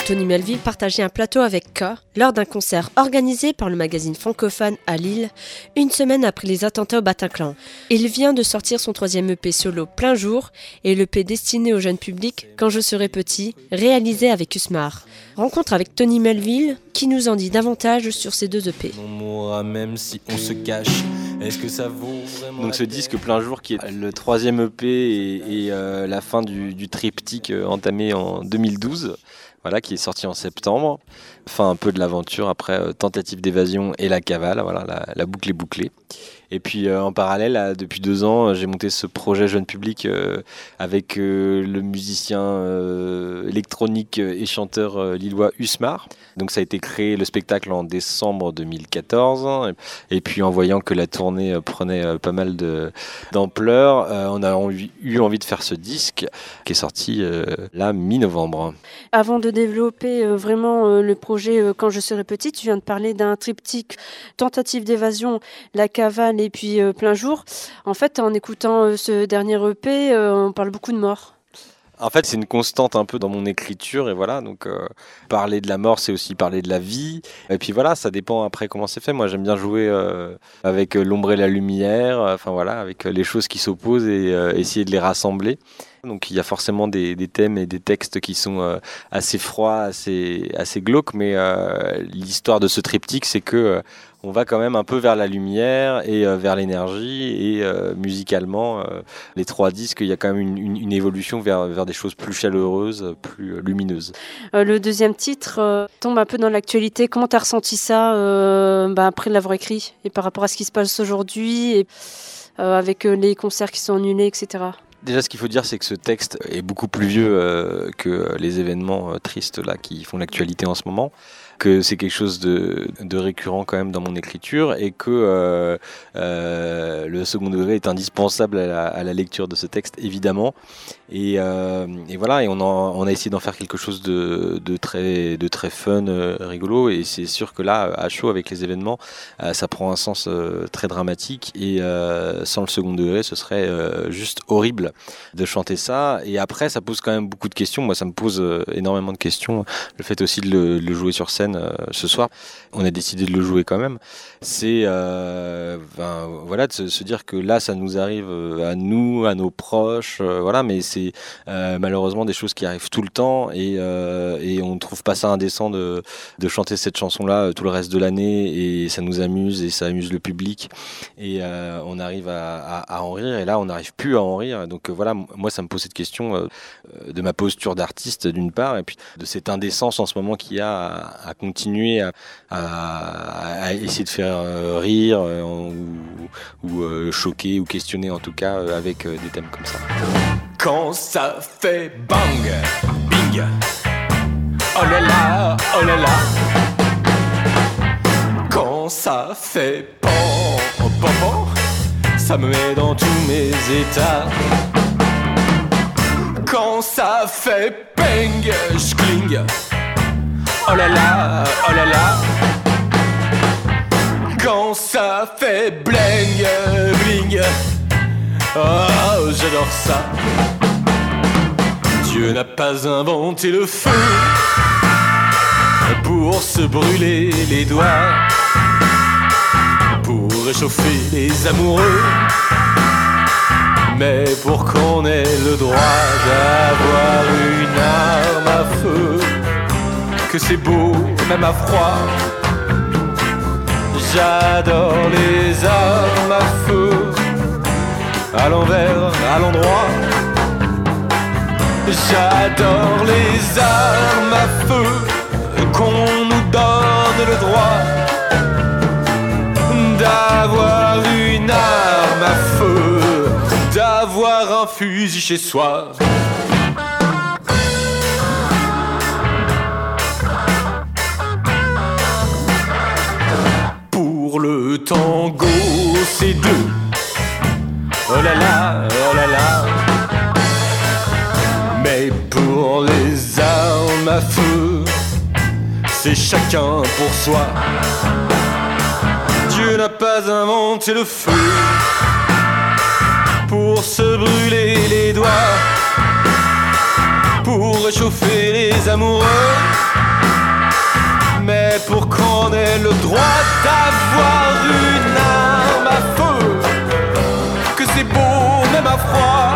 Tony Melville partageait un plateau avec K lors d'un concert organisé par le magazine francophone à Lille, une semaine après les attentats au Bataclan. Il vient de sortir son 3e EP solo Plein Jour et l'EP destiné au jeune public Quand je serai petit, réalisé avec Usmar. Rencontre avec Tony Melville qui nous en dit davantage sur ces 2 EP. On mourra même si on se cache. Est-ce que ça vaut vraiment? Donc ce disque Plein Jour qui est le 3e EP et la fin du triptyque entamé en 2012, voilà, qui est sorti en septembre. Fin un peu de l'aventure après Tentative d'évasion et La Cavale, voilà, la boucle est bouclée. Et puis en parallèle, depuis 2 ans, j'ai monté ce projet jeune public avec le musicien électronique et chanteur lillois Usmar. Donc ça a été créé le spectacle en décembre 2014. Et puis en voyant que la tournée prenait pas mal d'ampleur, on a eu envie de faire ce disque qui est sorti là mi-novembre. Avant de développer vraiment le projet Quand je serai petit, tu viens de parler d'un triptyque Tentative d'évasion, La Cavale et puis Plein Jour. En fait, en écoutant ce dernier EP, on parle beaucoup de mort. En fait, c'est une constante un peu dans mon écriture et voilà, donc parler de la mort, c'est aussi parler de la vie. Et puis voilà, ça dépend après comment c'est fait. Moi, j'aime bien jouer avec l'ombre et la lumière, enfin voilà, avec les choses qui s'opposent et essayer de les rassembler. Donc il y a forcément des thèmes et des textes qui sont assez froids, assez glauques, mais l'histoire de ce triptyque, c'est que on va quand même un peu vers la lumière et vers l'énergie et musicalement, les 3 disques, il y a quand même une évolution vers des choses plus chaleureuses, plus lumineuses. Le 2e titre tombe un peu dans l'actualité. Comment tu as ressenti ça après l'avoir écrit et par rapport à ce qui se passe aujourd'hui et avec les concerts qui sont annulés, etc. Déjà, ce qu'il faut dire, c'est que ce texte est beaucoup plus vieux que les événements tristes là qui font l'actualité en ce moment, que c'est quelque chose de récurrent quand même dans mon écriture et que le second degré est indispensable à la lecture de ce texte, évidemment. Et voilà, et on a essayé d'en faire quelque chose de très fun, rigolo, et c'est sûr que là, à chaud avec les événements, ça prend un sens très dramatique et sans le second degré, ce serait juste horrible de chanter ça. Et après, ça pose quand même beaucoup de questions. Moi, ça me pose énormément de questions. Le fait aussi de le jouer sur scène ce soir, on a décidé de le jouer quand même. C'est voilà, de se dire que là, ça nous arrive à nous, à nos proches, voilà, mais c'est malheureusement des choses qui arrivent tout le temps et on ne trouve pas ça indécent de chanter cette chanson-là tout le reste de l'année, et ça nous amuse et ça amuse le public et on arrive à en rire, et là on n'arrive plus à en rire. Donc voilà, moi ça me pose cette question de ma posture d'artiste d'une part, et puis de cette indécence en ce moment qu'il y a à continuer à essayer de faire rire ou choquer ou questionner en tout cas avec des thèmes comme ça. Quand ça fait bang, bing, oh là là, oh là là. Quand ça fait pan, pan, pan, ça me met dans tous mes états. Quand ça fait peng, schling, oh là là, oh là là. Quand ça fait bling, bling, oh, j'adore ça. Dieu n'a pas inventé le feu pour se brûler les doigts, pour réchauffer les amoureux, mais pour qu'on ait le droit d'avoir une arme à feu, que c'est beau même à froid. J'adore les armes à feu, à l'envers, à l'endroit. J'adore les armes à feu, qu'on nous donne le droit d'avoir une arme à feu, d'avoir un fusil chez soi. Pour le tango, c'est 2. Oh là là, oh là là. Mais pour les armes à feu, c'est chacun pour soi. Dieu n'a pas inventé le feu pour se brûler les doigts, pour réchauffer les amoureux, le droit d'avoir une arme à feu, que c'est beau même à froid.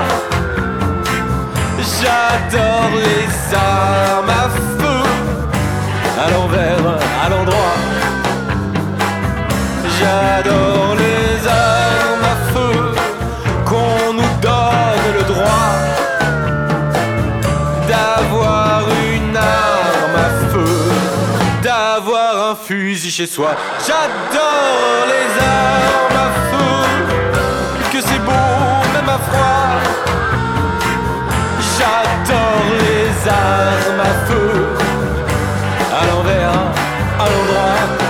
J'adore les armes à feu, à l'envers, à l'endroit. J'adore les armes à feu, qu'on nous donne le droit d'avoir une arme à feu, d'avoir un fusil chez soi. J'adore les armes à feu, que c'est beau même à froid. J'adore les armes à feu, à l'envers, à l'endroit.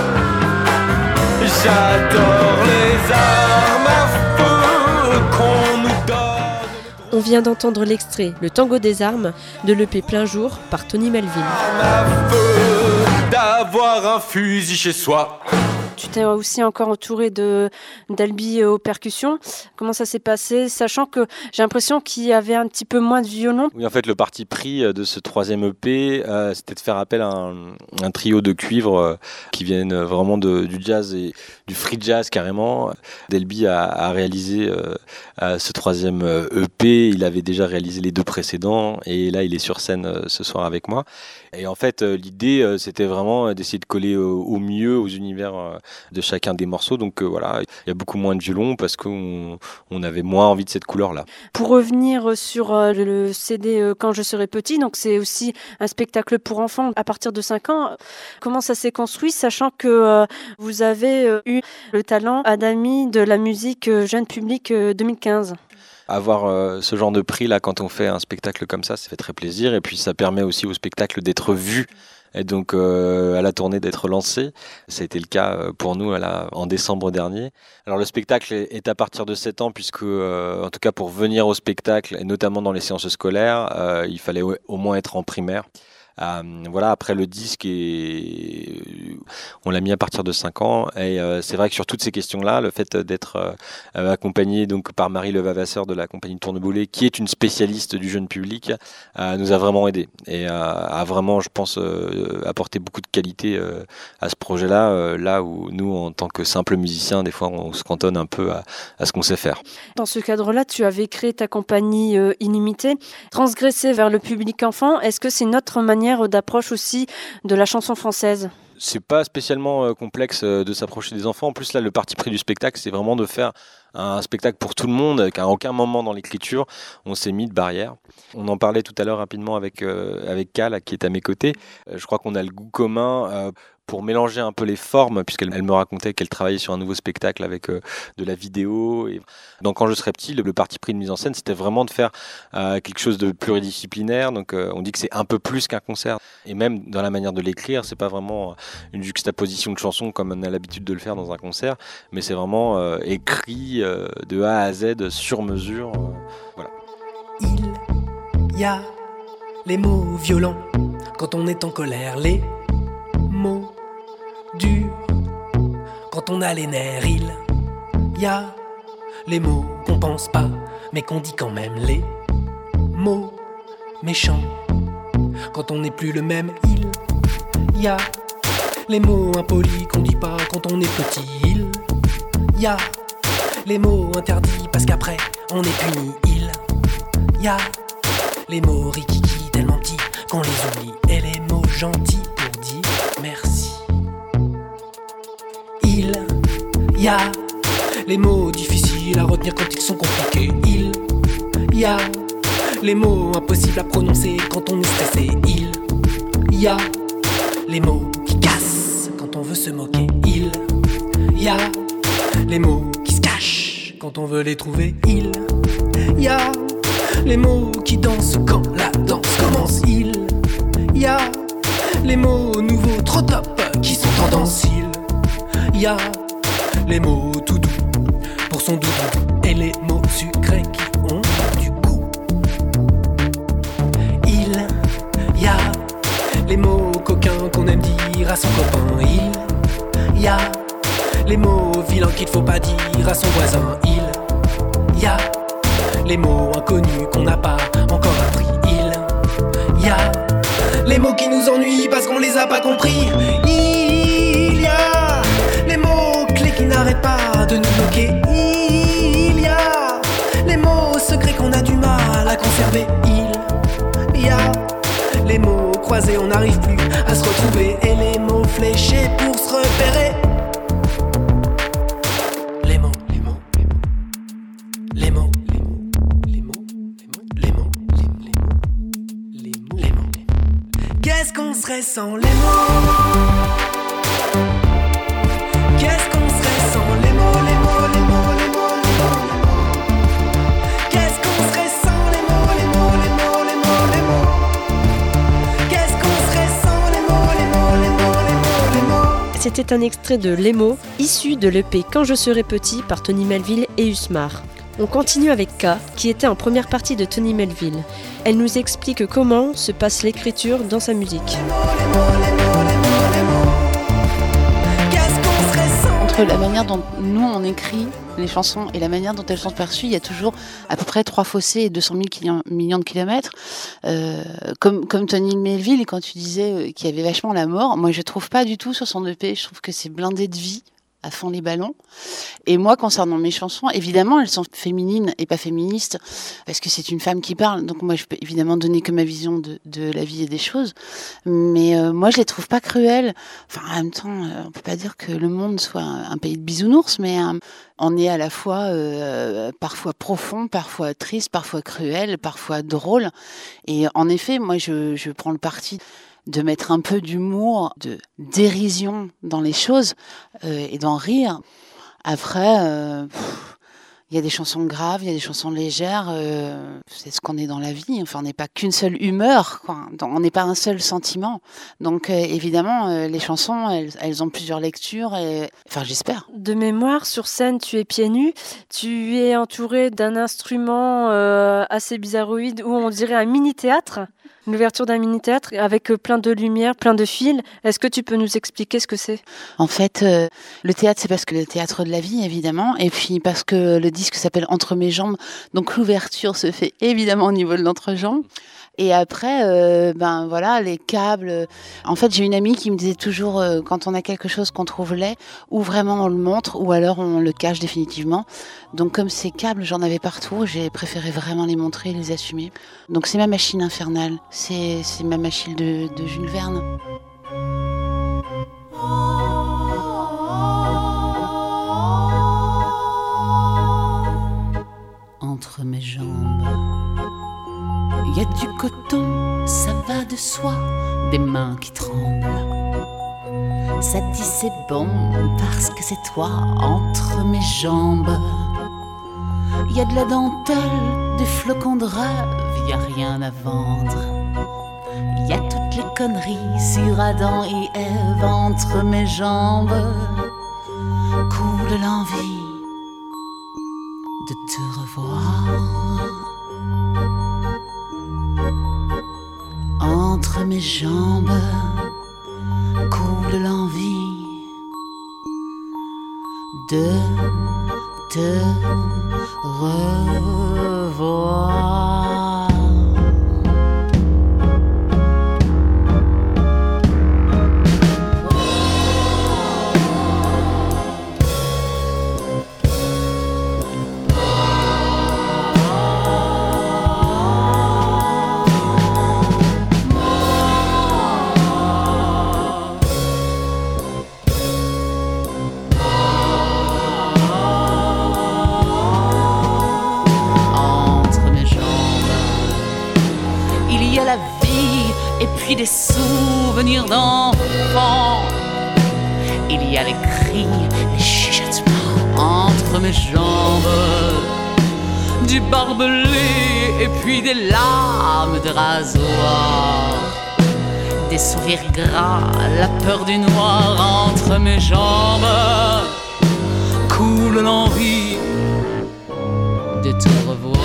J'adore les armes à feu qu'on nous donne. On vient d'entendre l'extrait Le Tango des armes de l'EP Plein Jour par Tony Melvin. Armes à feu, d'avoir un fusil chez soi. Tu t'es aussi encore entouré d'Albi aux percussions. Comment ça s'est passé, sachant que j'ai l'impression qu'il y avait un petit peu moins de violon? Oui, en fait, le parti pris de ce troisième EP, c'était de faire appel à un trio de cuivres qui viennent vraiment du jazz et du free jazz carrément. Delby a réalisé ce troisième EP. Il avait déjà réalisé les deux précédents et là, il est sur scène ce soir avec moi. Et en fait, l'idée, c'était vraiment d'essayer de coller au mieux aux univers de chacun des morceaux. Donc voilà, il y a beaucoup moins de violon parce qu'on avait moins envie de cette couleur-là. Pour revenir sur le CD Quand je serai petit, donc c'est aussi un spectacle pour enfants à partir de 5 ans. Comment ça s'est construit, sachant que vous avez eu le talent Adami de la musique jeune public 2015? Avoir ce genre de prix là quand on fait un spectacle comme ça fait très plaisir et puis ça permet aussi au spectacle d'être vu et donc à la tournée d'être lancé. Ça a été le cas pour nous en décembre dernier. Alors le spectacle est à partir de 7 ans puisque en tout cas pour venir au spectacle et notamment dans les séances scolaires, il fallait au moins être en primaire. Voilà, après le disque on l'a mis à partir de 5 ans et c'est vrai que sur toutes ces questions-là, le fait d'être accompagné donc par Marie Levavasseur de la compagnie de Tourneboulet, qui est une spécialiste du jeune public, nous a vraiment aidé et a vraiment, je pense, apporté beaucoup de qualité à ce projet-là, là où nous, en tant que simples musiciens, des fois, on se cantonne un peu à ce qu'on sait faire. Dans ce cadre-là, tu avais créé ta compagnie Inimité, transgressée vers le public enfant. Est-ce que c'est notre manière d'approche aussi de la chanson française? C'est pas spécialement complexe de s'approcher des enfants. En plus, là, le parti pris du spectacle, c'est vraiment de faire un spectacle pour tout le monde, qu'à aucun moment dans l'écriture, on s'est mis de barrière. On en parlait tout à l'heure rapidement avec Cal, qui est à mes côtés. Je crois qu'on a le goût commun pour mélanger un peu les formes, puisqu'elle me racontait qu'elle travaillait sur un nouveau spectacle avec de la vidéo. Et donc, quand je serai petit, le parti pris de mise en scène, c'était vraiment de faire quelque chose de pluridisciplinaire. Donc, on dit que c'est un peu plus qu'un concert. Et même dans la manière de l'écrire, c'est pas vraiment une juxtaposition de chansons comme on a l'habitude de le faire dans un concert, mais c'est vraiment écrit de A à Z sur mesure. Voilà. Il y a les mots violents quand on est en colère, les mots durs quand on a les nerfs. Il y a les mots qu'on pense pas mais qu'on dit quand même, les mots méchants quand on n'est plus le même. Il y a les mots impolis qu'on dit pas quand on est petit. Il y a les mots interdits parce qu'après on est puni. Il y a les mots rikiki tellement petits qu'on les oublie, et les mots gentils pour dire merci. Il y a les mots difficiles à retenir quand ils sont compliqués. Il y a les mots impossibles à prononcer quand on est stressé. Il y a les mots qui cassent quand on veut se moquer. Il y a les mots qui se cachent quand on veut les trouver. Il y a les mots qui dansent quand la danse commence. Il y a les mots nouveaux trop top qui sont tendance. Il y a les mots tout doux pour son doudou et les mots sucrés qui ont du goût. Il y a les mots coquins qu'on aime dire à son copain. Il y a les mots vilains qu'il faut pas dire à son voisin. Il y a les mots inconnus qu'on n'a pas encore appris. Il y a les mots qui nous ennuient parce qu'on les a pas compris. Il y a secret qu'on a du mal à conserver. Il y a les mots croisés, on n'arrive plus à se retrouver, et les mots fléchés pour se repérer. Les mots, les mots, les mots, les mots, les mots, les mots, les mots, les mots, les mots. Qu'est-ce qu'on serait sans les mots? Qu'est-ce qu'on serait sans les mots, les mots, les mots, les mots, les mots, les mots? Qu'est-ce qu'on serait sans les mots, les mots, les mots, les mots, les mots? Qu'est-ce qu'on serait sans les mots, les mots, les mots, les mots, les mots? C'était un extrait de Les mots, issu de l'EP Quand je serai petit par Tony Melville et Usmar. On continue avec K, qui était en première partie de Tony Melville. Elle nous explique comment se passe l'écriture dans sa musique. Entre la manière dont nous on écrit les chansons et la manière dont elles sont perçues, il y a toujours à peu près 3 fossés et 200 000 millions de kilomètres. Comme Tony Melville, et quand tu disais qu'il y avait vachement la mort, moi je trouve pas du tout sur son EP, je trouve que c'est blindé de vie à fond les ballons. Et moi, concernant mes chansons, évidemment, elles sont féminines et pas féministes, parce que c'est une femme qui parle, donc moi, je peux évidemment donner que ma vision de la vie et des choses, mais moi, je les trouve pas cruelles. Enfin, en même temps, on peut pas dire que le monde soit un pays de bisounours, mais on est à la fois parfois profond, parfois triste, parfois cruel, parfois drôle. Et en effet, moi, je prends le parti de mettre un peu d'humour, de dérision dans les choses et d'en rire. Après, il y a des chansons graves, il y a des chansons légères. C'est ce qu'on est dans la vie. Enfin, on n'est pas qu'une seule humeur, quoi. On n'est pas un seul sentiment. Donc, évidemment, les chansons, elles ont plusieurs lectures. Et, enfin, j'espère. De mémoire, sur scène, tu es pieds nus. Tu es entouré d'un instrument assez bizarroïde où on dirait un mini-théâtre. Une ouverture d'un mini-théâtre avec plein de lumière, plein de fils. Est-ce que tu peux nous expliquer ce que c'est ? En fait, le théâtre, c'est parce que le théâtre de la vie, évidemment, et puis parce que le disque s'appelle Entre mes jambes, donc l'ouverture se fait évidemment au niveau de l'entrejambe. Et après, ben voilà, les câbles. En fait, j'ai une amie qui me disait toujours, quand on a quelque chose qu'on trouve laid, ou vraiment on le montre, ou alors on le cache définitivement. Donc comme ces câbles, j'en avais partout, j'ai préféré vraiment les montrer et les assumer. Donc c'est ma machine infernale, c'est ma machine de Jules Verne. Entre mes jambes, il y a du coton, ça va de soi, des mains qui tremblent. Ça dit c'est bon parce que c'est toi entre mes jambes. Il y a de la dentelle, des flocons de rêve, il y a rien à vendre. Il y a toutes les conneries sur Adam et Ève entre mes jambes. Coule l'envie de te revoir. Entre mes jambes coule l'envie de te revoir. Puis des souvenirs d'enfants. Il y a les cris, les chuchotements entre mes jambes, du barbelé et puis des lames de rasoir, des sourires gras, la peur du noir entre mes jambes. Coule l'envie de te revoir.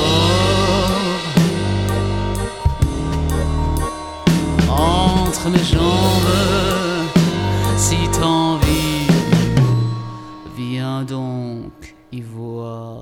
Entre mes jambes, si t'as envie, viens donc y voir.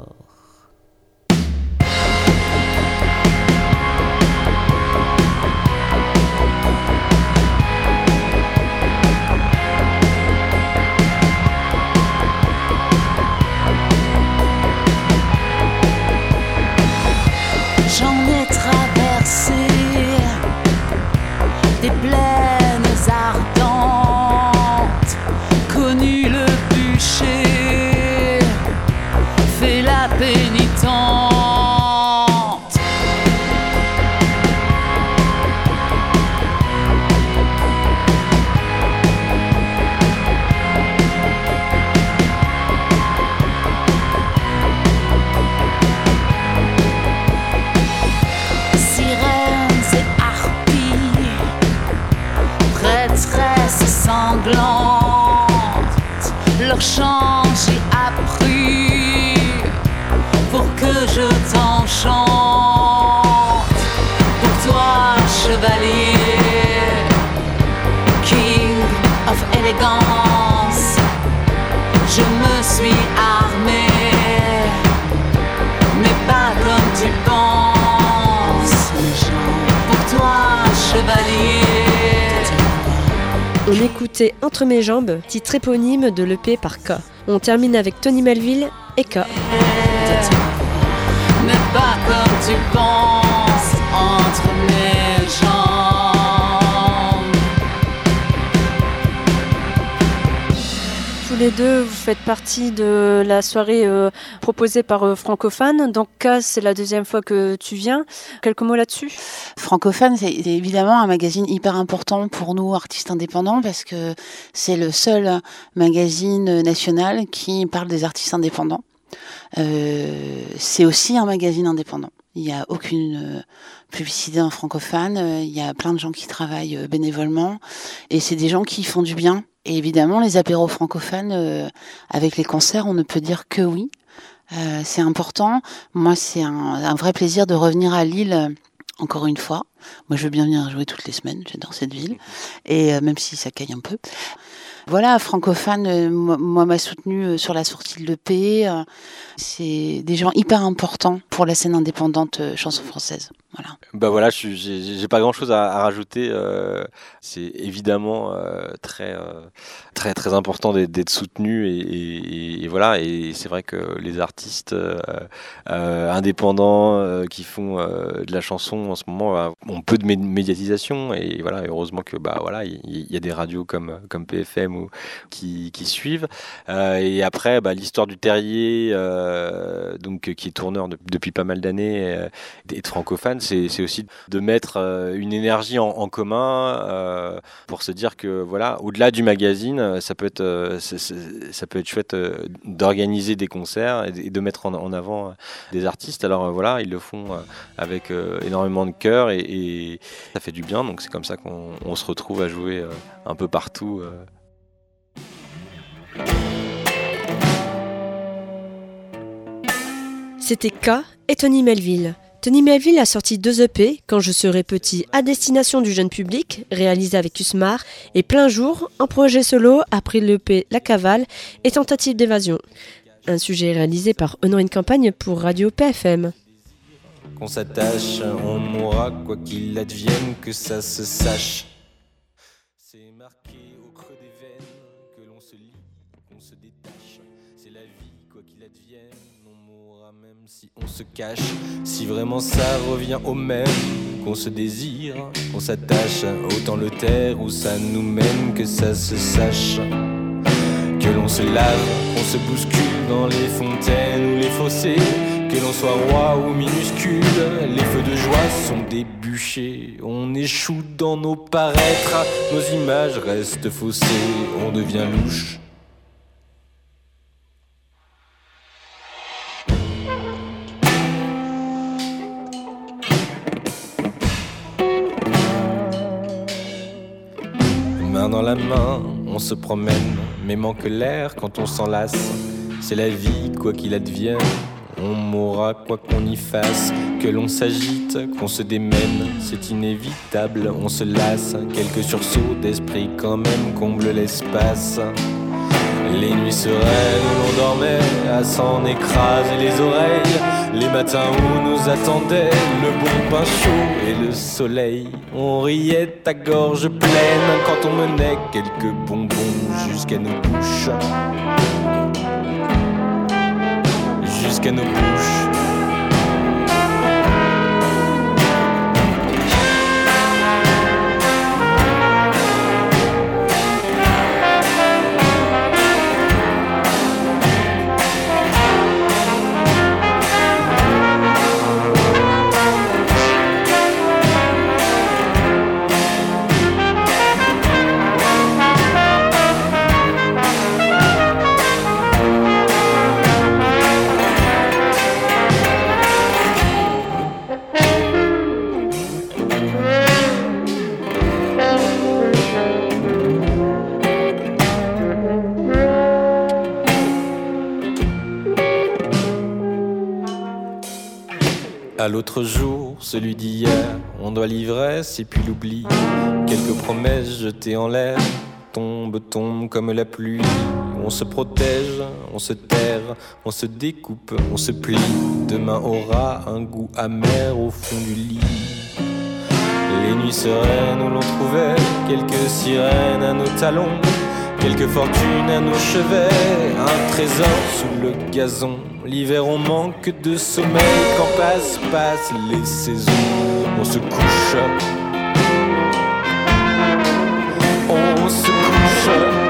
sanglante. Leur chant j'ai appris pour que je t'en chante. Pour toi, chevalier, king of elegance, je me suis armé, mais pas comme tu penses. Pour toi, chevalier. On écoutait Entre mes jambes, titre éponyme de l'EP par K. On termine avec Tony Melville et K. Mais pas comme tu penses, entre mes jambes. Tous les deux, vous faites partie de la soirée proposée par Francophone. Donc K, c'est la deuxième fois que tu viens. Quelques mots là-dessus ? Francophone, c'est évidemment un magazine hyper important pour nous, artistes indépendants, parce que c'est le seul magazine national qui parle des artistes indépendants. C'est aussi un magazine indépendant. Il n'y a aucune publicité en francophone. Il y a plein de gens qui travaillent bénévolement. Et c'est des gens qui font du bien. Et évidemment, les apéros francophones, avec les concerts, on ne peut dire que oui. C'est important. Moi, c'est un vrai plaisir de revenir à Lille encore une fois. Moi, je veux bien venir jouer toutes les semaines. J'adore cette ville. Et même si ça caille un peu. Voilà, Francophone, moi m'a soutenu sur la sortie de l'EP. C'est des gens hyper importants pour la scène indépendante chanson française. Voilà. Bah voilà, j'ai pas grand chose à rajouter. C'est évidemment très important d'être soutenu et voilà. Et c'est vrai que les artistes indépendants qui font de la chanson en ce moment ont peu de médiatisation et voilà. Et heureusement que il y a des radios comme PFM ou qui suivent. Et après, l'histoire du Terrier, donc qui est tourneur depuis pas mal d'années et de Francophone. C'est aussi de mettre une énergie en commun pour se dire que voilà, au-delà du magazine, ça peut être chouette d'organiser des concerts et de mettre en avant des artistes. Alors voilà, ils le font avec énormément de cœur et ça fait du bien. Donc c'est comme ça qu'on se retrouve à jouer un peu partout. C'était K et Tony Melville. Tony Melville a sorti 2 EP, Quand je serai petit, à destination du jeune public, réalisé avec Usmar, et Plein jour, un projet solo après l'EP La Cavale et Tentative d'évasion. Un sujet réalisé par Honorine Campagne pour Radio PFM. Qu'on s'attache, on mourra, quoi qu'il advienne, que ça se sache. C'est marqué au creux des veines, que l'on se lie, qu'on se détache. C'est la vie, quoi qu'il advienne, on mourra même si on se cache. Si vraiment ça revient au même, qu'on se désire, qu'on s'attache, autant le taire où ça nous mène, que ça se sache. Que l'on se lave, qu'on se bouscule dans les fontaines ou les fossés. Que l'on soit roi ou minuscule, les feux de joie sont des bûchers. On échoue dans nos paraîtres, nos images restent faussées, on devient louche. Main dans la main, on se promène, mais manque l'air quand on s'enlace. C'est la vie, quoi qu'il advienne. On mourra quoi qu'on y fasse, que l'on s'agite, qu'on se démène, c'est inévitable, on se lasse. Quelques sursauts d'esprit quand même comblent l'espace. Les nuits sereines où l'on dormait à s'en écraser les oreilles. Les matins où nous attendait le bon pain chaud et le soleil. On riait à gorge pleine quand on menait quelques bonbons jusqu'à nos bouches. Jusqu'à nos bouches. Voilà l'autre jour, celui d'hier. On doit l'ivresse et puis l'oubli. Quelques promesses jetées en l'air tombent comme la pluie. On se protège, on se terre, on se découpe, on se plie. Demain aura un goût amer au fond du lit. Les nuits sereines où l'on trouvait quelques sirènes à nos talons, quelques fortunes à nos chevets, un trésor sous le gazon. L'hiver on manque de sommeil, quand passent les saisons. On se couche, on se couche.